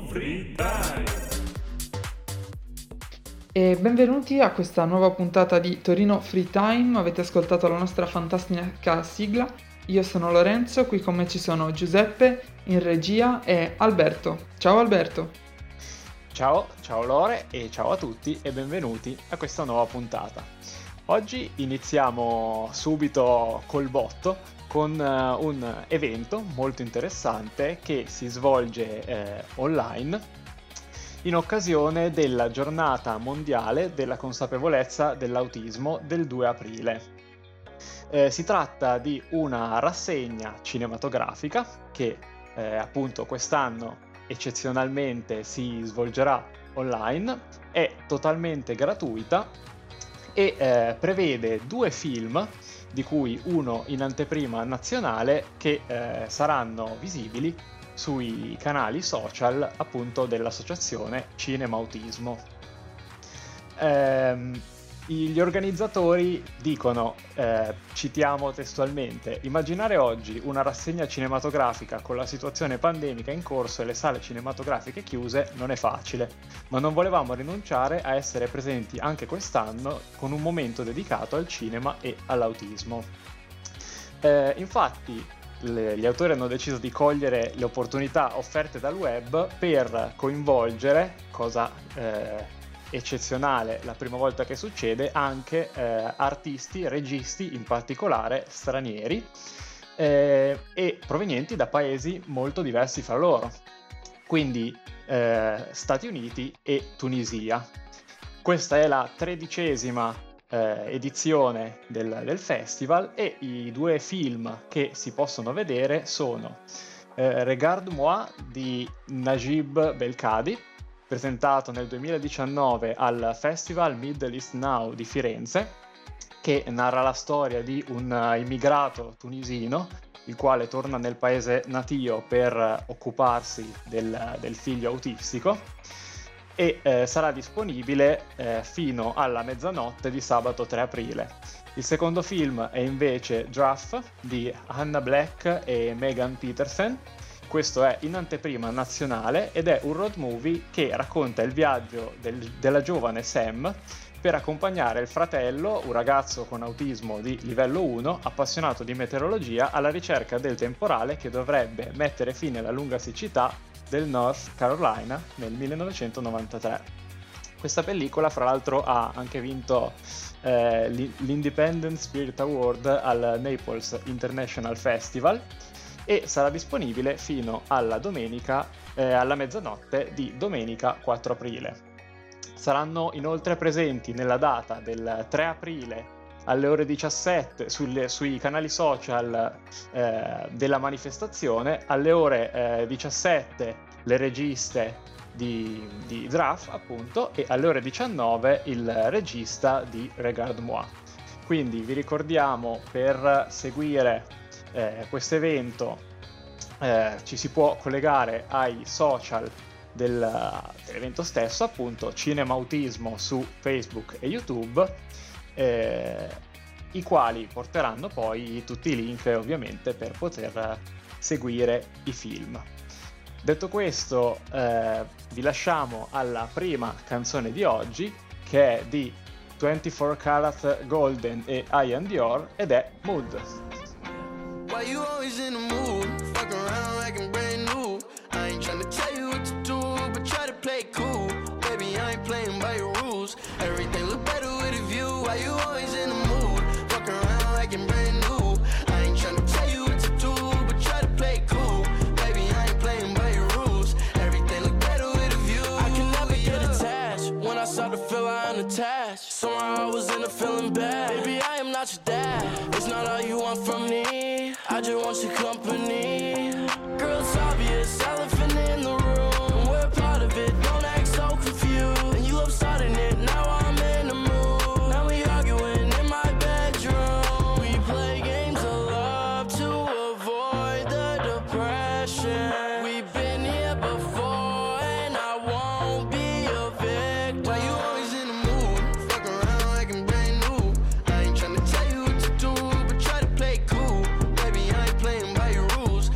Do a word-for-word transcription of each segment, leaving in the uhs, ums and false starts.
Free Time. E benvenuti a questa nuova puntata di Torino Free Time. Avete ascoltato la nostra fantastica sigla. Io sono Lorenzo, qui con me ci sono Giuseppe in regia e Alberto. Ciao Alberto. Ciao, ciao Lore e ciao a tutti e benvenuti a questa nuova puntata. Oggi iniziamo subito col botto con uh, un evento molto interessante che si svolge eh, online in occasione della giornata mondiale della consapevolezza dell'autismo del due aprile. Eh, si tratta di una rassegna cinematografica che eh, appunto quest'anno eccezionalmente si svolgerà online, è totalmente gratuita e eh, prevede due film, di cui uno in anteprima nazionale, che eh, saranno visibili sui canali social appunto dell'associazione Cinema Autismo. Ehm, gli organizzatori dicono, eh, citiamo testualmente: immaginare oggi una rassegna cinematografica con la situazione pandemica in corso e le sale cinematografiche chiuse non è facile, ma non volevamo rinunciare a essere presenti anche quest'anno con un momento dedicato al cinema e all'autismo. Eh, infatti le, gli autori hanno deciso di cogliere le opportunità offerte dal web per coinvolgere, cosa eh, eccezionale, la prima volta che succede, anche eh, artisti, registi in particolare stranieri eh, e provenienti da paesi molto diversi fra loro, quindi eh, Stati Uniti e Tunisia. Questa è la tredicesima eh, edizione del, del festival e i due film che si possono vedere sono eh, Regarde-moi di Najib Belkadi, presentato nel duemiladiciannove al Festival Middle East Now di Firenze, che narra la storia di un immigrato tunisino il quale torna nel paese natio per occuparsi del, del figlio autistico, e eh, sarà disponibile eh, fino alla mezzanotte di sabato tre aprile. Il secondo film è invece Draft di Hannah Black e Megan Peterson. Questo è in anteprima nazionale ed è un road movie che racconta il viaggio del, della giovane Sam per accompagnare il fratello, un ragazzo con autismo di livello uno, appassionato di meteorologia, alla ricerca del temporale che dovrebbe mettere fine alla lunga siccità del North Carolina nel millenovecentonovantatré. Questa pellicola, fra l'altro, ha anche vinto eh, l'Independent Spirit Award al Naples International Festival e sarà disponibile fino alla domenica, eh, alla mezzanotte di domenica quattro aprile. Saranno inoltre presenti nella data del tre aprile alle ore diciassette sulle, sui canali social eh, della manifestazione, alle ore eh, diciassette le registe di, di Draft appunto, e alle ore diciannove il regista di Regarde-moi. Quindi vi ricordiamo, per seguire eh, questo evento eh, ci si può collegare ai social del, dell'evento stesso, appunto Cinema Autismo su Facebook e YouTube, eh, i quali porteranno poi tutti i link ovviamente per poter seguire i film. Detto questo, eh, vi lasciamo alla prima canzone di oggi, che è di ventiquattro Karat Golden e Ian Dior, ed è Mood. Why you always in the mood? Fuck around like I'm brand new. I ain't tryna tell you what to do, but try to play it cool. Baby, I ain't playing by your rules. Everything look better with a view. Why you always in the mood? Fuck around like I'm brand new. I ain't tryna tell you what to do, but try to play it cool. Baby, I ain't playing by your rules. Everything look better with a view. I can never get attached. When I start to feel I'm unattached, somehow I was in a feeling bad. Baby, I am not your dad. It's not all you want from me. I just want your company. Girl, it's obvious, elephant in the room. We're part of it, don't act so confused. And you love starting it, now I'm in the mood. Now we arguing in my bedroom. We play games of love to avoid the depression. We've been here before and I won't be a victim. Why you always in the mood? Fuck around like I'm brand new. I ain't tryna tell you what to do, but try to play it cool. Baby, I ain't playing by your rules.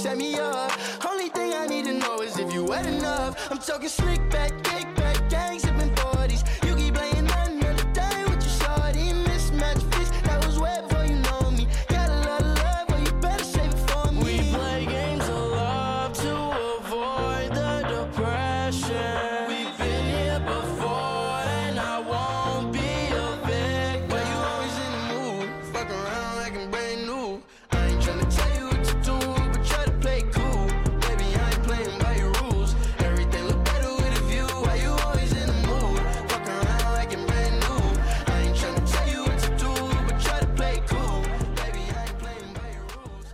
set me up. Only thing I need to know is if you wet enough. I'm talking slick back, kick back, gang sipping forties. You keep playing another day with your shorty. Mismatch fish, that was wet before you know me. Got a lot of love, but you better save it for me. We play games of love to avoid the depression. We've been here before and I won't be a victim. Why you always in the mood? Fuck around like I'm brand new. I ain't tryna tell you what to do, but try to play cool. Baby, I ain't playing by your rules. Everything look better with a view. Why you always in the mood? Fuck around like I'm brand new. I ain't tryna tell you what to do, but try to play cool. Baby, I ain't playing by your rules.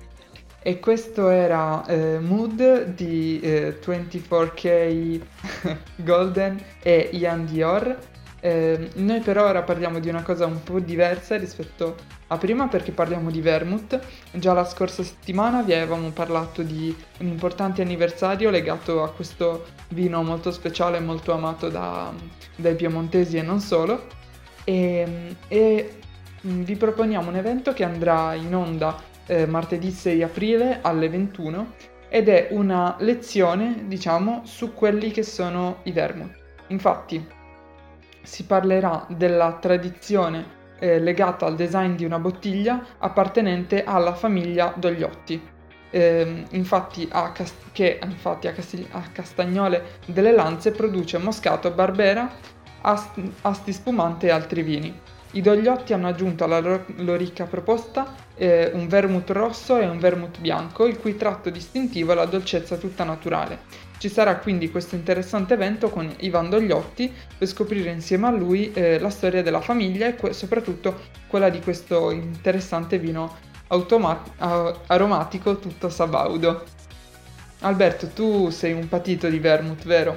E questo era eh, Mood di eh, ventiquattro K Golden e Ian Dior. Eh, noi però ora parliamo di una cosa un po' diversa rispetto a prima, perché parliamo di vermouth. Già la scorsa settimana vi avevamo parlato di un importante anniversario legato a questo vino molto speciale e molto amato da- dai piemontesi e non solo. E, e mm, vi proponiamo un evento che andrà in onda eh, martedì sei aprile alle ventuno, ed è una lezione, diciamo, su quelli che sono i vermouth. Infatti si parlerà della tradizione eh, legata al design di una bottiglia appartenente alla famiglia Dogliotti. Ehm, infatti, a Cas- che infatti a, Castig- a Castagnole delle Lanze produce Moscato, Barbera, Ast- Asti Spumante e altri vini. I Dogliotti hanno aggiunto alla loro, loro ricca proposta eh, un vermouth rosso e un vermouth bianco, il cui tratto distintivo è la dolcezza tutta naturale. Ci sarà quindi questo interessante evento con Ivan Dogliotti per scoprire insieme a lui eh, la storia della famiglia e que- soprattutto quella di questo interessante vino automa- a- aromatico tutto sabaudo. Alberto, tu sei un patito di vermouth, vero?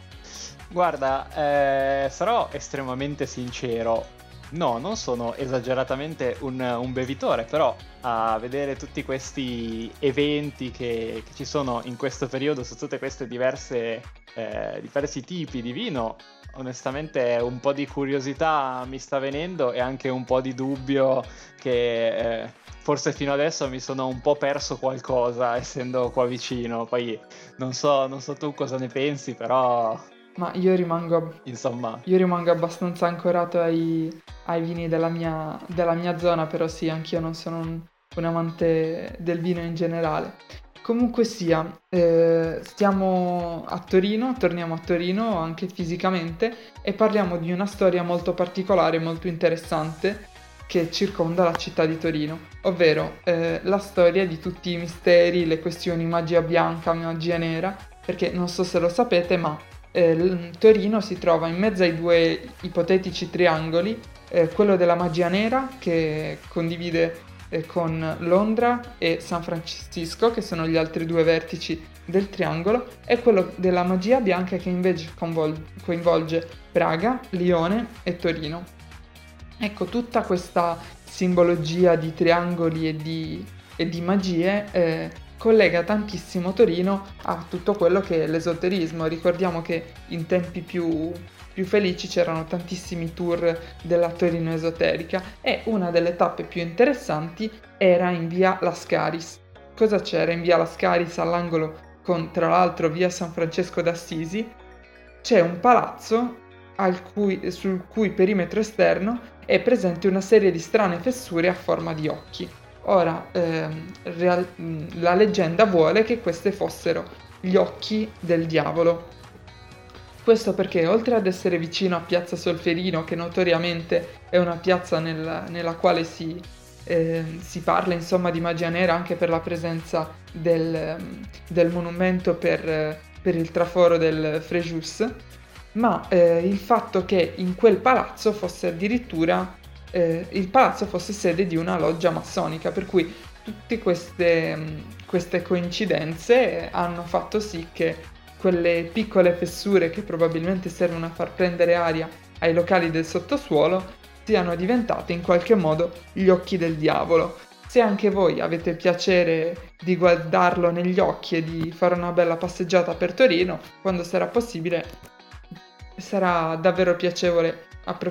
Guarda, eh, sarò estremamente sincero. No, non sono esageratamente un, un bevitore, però a vedere tutti questi eventi che, che ci sono in questo periodo su tutte queste diverse, eh, diversi tipi di vino, onestamente un po' di curiosità mi sta venendo e anche un po' di dubbio che eh, forse fino adesso mi sono un po' perso qualcosa essendo qua vicino. Poi non so, non so tu cosa ne pensi, però Ma io rimango, insomma. io rimango abbastanza ancorato ai, ai vini della mia, della mia zona, però sì, anch'io non sono un, un amante del vino in generale. Comunque sia, eh, stiamo a Torino, torniamo a Torino anche fisicamente e parliamo di una storia molto particolare, molto interessante che circonda la città di Torino, ovvero eh, la storia di tutti i misteri, le questioni magia bianca, magia nera, perché non so se lo sapete, ma eh, l- Torino si trova in mezzo ai due ipotetici triangoli, eh, quello della magia nera che condivide eh, con Londra e San Francisco, che sono gli altri due vertici del triangolo, e quello della magia bianca che invece convol- coinvolge Praga, Lione e Torino. Ecco, tutta questa simbologia di triangoli e di, e di magie eh, collega tantissimo Torino a tutto quello che è l'esoterismo. Ricordiamo che in tempi più, più felici c'erano tantissimi tour della Torino esoterica e una delle tappe più interessanti era in via Lascaris. Cosa c'era in via Lascaris all'angolo con, tra l'altro, via San Francesco d'Assisi? C'è un palazzo al cui- sul cui perimetro esterno è presente una serie di strane fessure a forma di occhi. Ora, ehm, real- mh, la leggenda vuole che queste fossero gli occhi del diavolo. Questo perché, oltre ad essere vicino a Piazza Solferino, che notoriamente è una piazza nella, nella quale si, ehm, si parla insomma di magia nera anche per la presenza del, ehm, del monumento per, eh, per il traforo del Frejus, ma eh, il fatto che in quel palazzo fosse addirittura eh, il palazzo fosse sede di una loggia massonica, per cui tutte queste, mh, queste coincidenze hanno fatto sì che quelle piccole fessure che probabilmente servono a far prendere aria ai locali del sottosuolo siano diventate in qualche modo gli occhi del diavolo. Se anche voi avete piacere di guardarlo negli occhi e di fare una bella passeggiata per Torino, quando sarà possibile, sarà davvero piacevole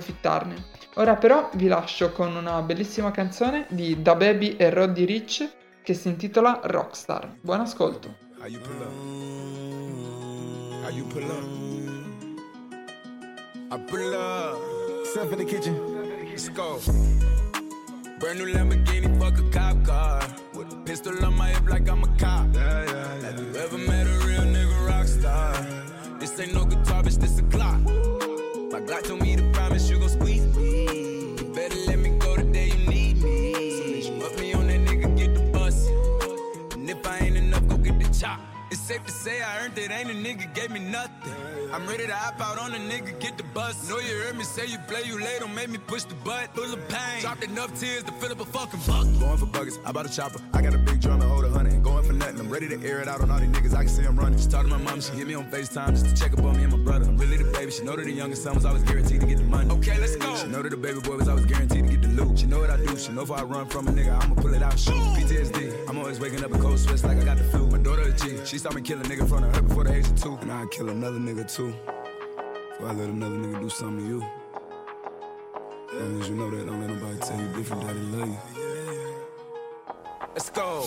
approfittarne. Ora però vi lascio con una bellissima canzone di Da Baby e Roddy Ricch che si intitola Rockstar. Buon ascolto. How you pull up? How you pull up? I pull up. Stuff in the kitchen. Let's go. Brand new Lamborghini, fuck a cop car. With a pistol on my hip like I'm a cop. Yeah, yeah, yeah. Have you ever met a real nigga rock star? This ain't no guitar, bitch, this a Glock. My Glock told me to promise you gon' squeeze me. You better let me go the day you need me. So bitch, you up me on that nigga, get the bus. And if I ain't enough, go get the chop. It's safe to say I earned it, ain't a nigga gave me nothing. I'm ready to hop out on a nigga, get the bus. Know you heard me say you play, you late, don't make me push the butt. Full of pain, dropped enough tears to fill up a fucking bucket. Going for buckets, I bought a chopper. I got a big drum and hold a hundred. Ain't going for nothing, I'm ready to air it out on all these niggas, I can see I'm running. She talked to my mom, she hit me on FaceTime just to check up on me and my brother. I'm really the baby, she know that the youngest son was always guaranteed to get the money. Okay, let's go. She know that the baby boy was always guaranteed to get the loot. She know what I do, she know if I run from a nigga, I'ma pull it out, shoot. P T S D, I'm always waking up in cold sweats like I got the flu. My daughter a G, she saw me kill a nigga in front of her before the age of two. And I'd kill another nigga too. I let another nigga do something to you. As long as you know that, don't let nobody tell you different, daddy love you. Let's go.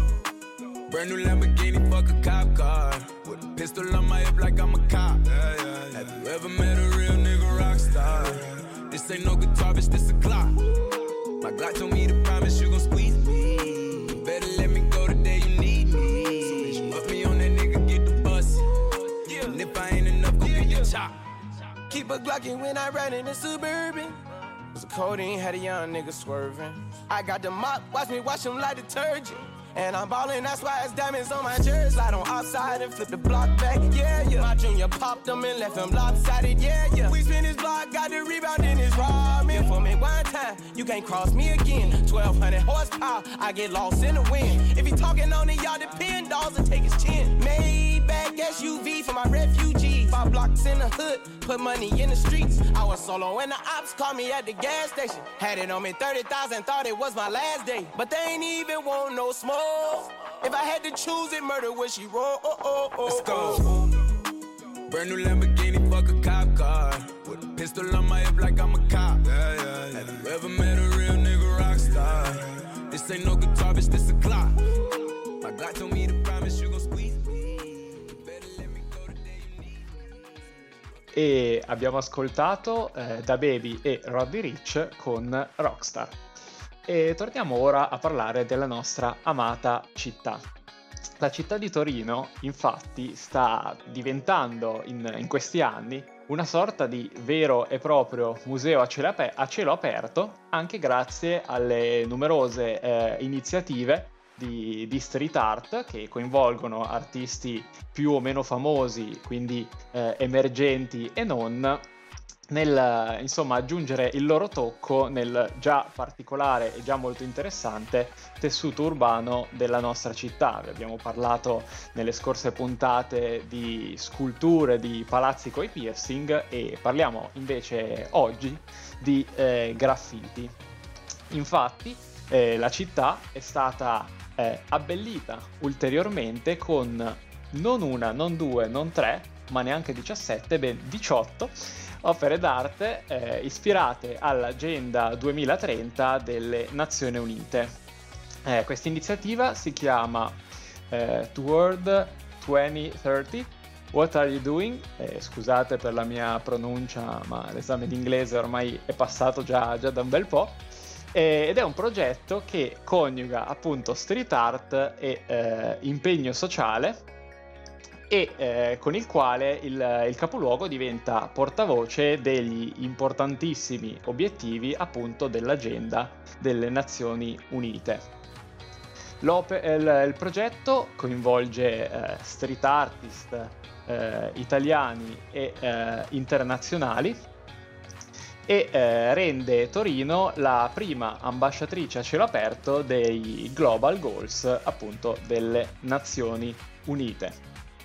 Brand new Lamborghini, fuck a cop car. With a pistol on my hip like I'm a cop. Yeah, yeah, yeah. Have you ever met a real nigga rock star? This ain't no guitar, bitch, this a Glock. My Glock told me to promise you gon' squeeze me. You better let me go the day you need me. So bitch, you up me on that nigga, get the bus. Yeah. And if I ain't enough, go get your chop. Keep a Glockin' when I ride in the Suburban. Cause the codeine had a young nigga swerving. I got the mop, watch me wash him like detergent. And I'm ballin', that's why it's diamonds on my jersey. Slide on outside and flip the block back, yeah, yeah. My junior popped him and left him lopsided, yeah, yeah. We spin his block, got the rebound in his ramen. For me one time, you can't cross me again. twelve hundred horsepower, I get lost in the wind. If he talking on it, y'all depend, dolls and take his chin. Maybach S U V for my refugees. Five blocks in the hood, put money in the streets. I was solo when the ops called me at the gas station. Had it on me thirty thousand, thought it was my last day. But they ain't even want no smoke. If I had to choose it, murder would she roll? Oh, oh, oh, Let's go. Brand new Lamborghini, fuck a cop car. With a pistol on my hip like I'm a cop. Yeah, yeah, yeah. Have you ever met a real nigga rock star? This ain't no guitar, bitch, this a Glock. My Glock told me to promise you gon' squeeze me. You better let me go the day you need me. E abbiamo ascoltato eh, DaBaby e Roddy Ricch con Rockstar. E torniamo ora a parlare della nostra amata città. La città di Torino, infatti, sta diventando in, in questi anni una sorta di vero e proprio museo a cielo, aper- a cielo aperto, anche grazie alle numerose eh, iniziative di, di street art che coinvolgono artisti più o meno famosi, quindi eh, emergenti e non, nel insomma aggiungere il loro tocco nel già particolare e già molto interessante tessuto urbano della nostra città. Vi abbiamo parlato nelle scorse puntate di sculture, di palazzi coi piercing, e parliamo invece oggi di eh, graffiti. Infatti eh, la città è stata eh, abbellita ulteriormente con non una, non due, non tre, ma neanche diciassette, ben diciotto opere d'arte eh, ispirate all'Agenda duemilatrenta delle Nazioni Unite. Eh, questa iniziativa si chiama eh, Toward duemilatrenta. What are you doing? Eh, scusate per la mia pronuncia, ma l'esame d'inglese ormai è passato già, già da un bel po'. Eh, ed è un progetto che coniuga appunto street art e eh, impegno sociale, e eh, con il quale il, il capoluogo diventa portavoce degli importantissimi obiettivi appunto dell'Agenda delle Nazioni Unite. L'ope- il, il progetto coinvolge eh, street artist eh, italiani e eh, internazionali e eh, rende Torino la prima ambasciatrice a cielo aperto dei Global Goals appunto delle Nazioni Unite.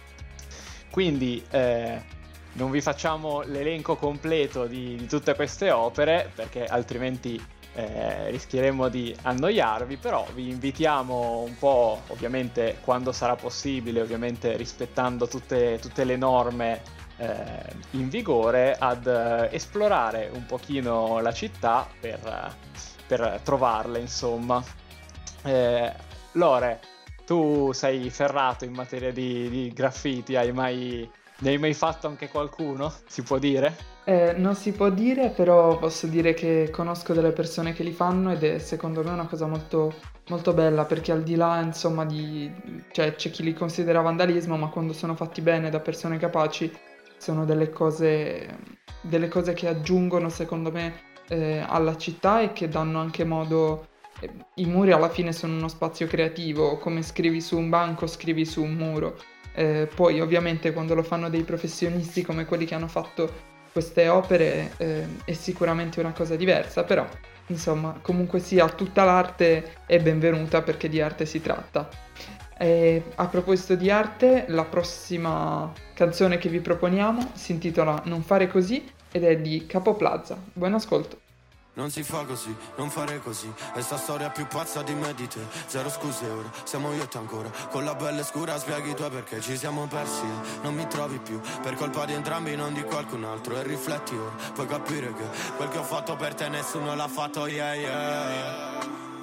Quindi eh, non vi facciamo l'elenco completo di, di tutte queste opere, perché altrimenti eh, rischieremo di annoiarvi, però vi invitiamo un po', ovviamente quando sarà possibile, ovviamente rispettando tutte, tutte le norme eh, in vigore, ad eh, esplorare un pochino la città per, per trovarle, insomma. Eh, Lore, tu sei ferrato in materia di, di graffiti, hai mai, ne hai mai fatto anche qualcuno? Si può dire? Eh, non si può dire, però posso dire che conosco delle persone che li fanno ed è secondo me una cosa molto, molto bella, perché al di là, insomma, di... cioè c'è chi li considera vandalismo, ma quando sono fatti bene da persone capaci sono delle cose, delle cose che aggiungono, secondo me, eh, alla città e che danno anche modo... I muri alla fine sono uno spazio creativo, come scrivi su un banco, scrivi su un muro. Eh, poi ovviamente quando lo fanno dei professionisti come quelli che hanno fatto queste opere eh, è sicuramente una cosa diversa, però insomma comunque sia tutta l'arte è benvenuta perché di arte si tratta. E a proposito di arte, la prossima canzone che vi proponiamo si intitola Non fare così ed è di Capo Plaza. Buon ascolto. Non si fa così, non fare così. È sta storia più pazza di me di te. Zero scuse ora, siamo io e te ancora. Con la pelle scura spieghi tu perché ci siamo persi. Non mi trovi più, per colpa di entrambi, non di qualcun altro. E rifletti ora, puoi capire che quel che ho fatto per te nessuno l'ha fatto, yeah yeah.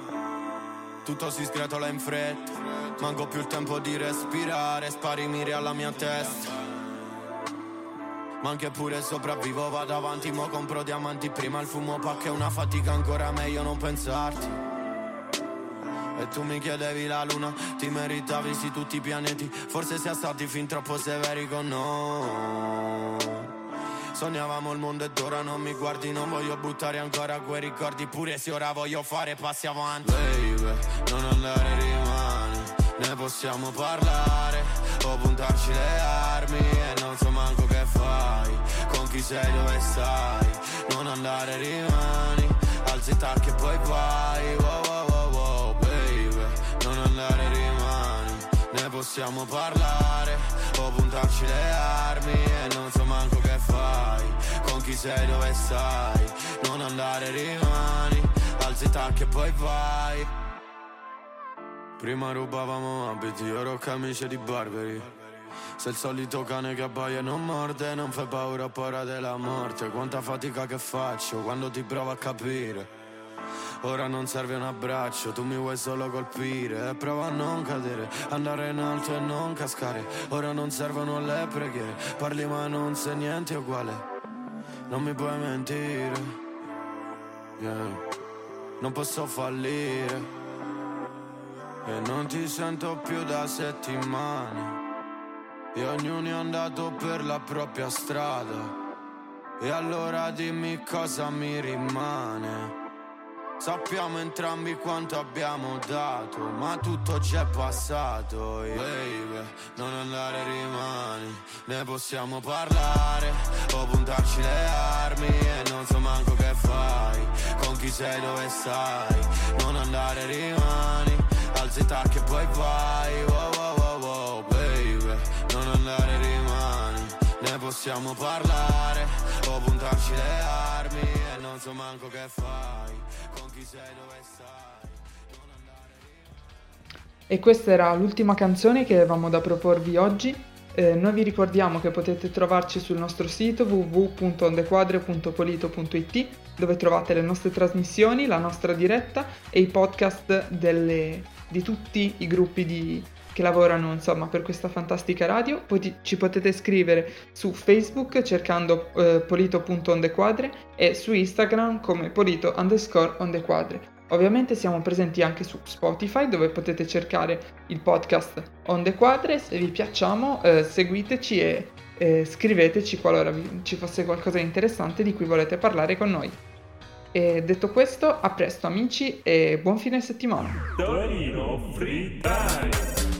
Tutto si sgretola in fretta, manco più il tempo di respirare. Spari miri alla mia testa, ma anche pure sopravvivo, vado avanti, mo compro diamanti. Prima il fumo pa' che è una fatica, ancora meglio non pensarti. E tu mi chiedevi la luna, ti meritavi sì tutti i pianeti. Forse siamo stati fin troppo severi con noi. Sognavamo il mondo ed ora non mi guardi. Non voglio buttare ancora quei ricordi, pure se ora voglio fare passi avanti. Baby, non andare, rimani, ne possiamo parlare. O puntarci le armi e non so manco che fai. Con chi sei, dove stai? Non andare, rimani, alzi i tacchi e poi vai. Wow, wow, wow, wow, baby, non andare, rimani, ne possiamo parlare. O puntarci le armi e non so manco che fai. Con chi sei, dove stai? Non andare, rimani, alzi i tacchi e poi vai. Prima rubavamo abiti, ora ho camicie di Barberi. Se il solito cane che abbaia e non morde, non fai paura, ho paura della morte. Quanta fatica che faccio quando ti provo a capire. Ora non serve un abbraccio, tu mi vuoi solo colpire. E prova a non cadere, andare in alto e non cascare. Ora non servono le preghiere, parli ma non sei niente uguale. Non mi puoi mentire, yeah. Non posso fallire e non ti sento più da settimane. E ognuno è andato per la propria strada. E allora dimmi cosa mi rimane. Sappiamo entrambi quanto abbiamo dato, ma tutto c'è passato, yeah. Baby, non andare, rimani, ne possiamo parlare. O puntarci le armi e non so manco che fai. Con chi sei, dove stai? Non andare, rimani, alzi i tacchi e poi vai. Wow, wow, wow, wow, baby, non andare, rimani, ne possiamo parlare. O puntarci le armi e non so manco che fai. Con chi sei, dove stai? Non andare, rimani. E questa era l'ultima canzone che avevamo da proporvi oggi. Eh, noi vi ricordiamo che potete trovarci sul nostro sito w w w punto ondequadre punto polito punto i t, dove trovate le nostre trasmissioni, la nostra diretta e i podcast delle, di tutti i gruppi di, che lavorano insomma per questa fantastica radio. Poi ti, ci potete scrivere su Facebook cercando eh, polito punto ondequadre e su Instagram come polito underscore ondequadre. Ovviamente siamo presenti anche su Spotify, dove potete cercare il podcast On The Quadre. Se vi piacciamo eh, seguiteci e eh, scriveteci qualora vi, ci fosse qualcosa di interessante di cui volete parlare con noi. E detto questo, a presto amici e buon fine settimana. Torino Free Time.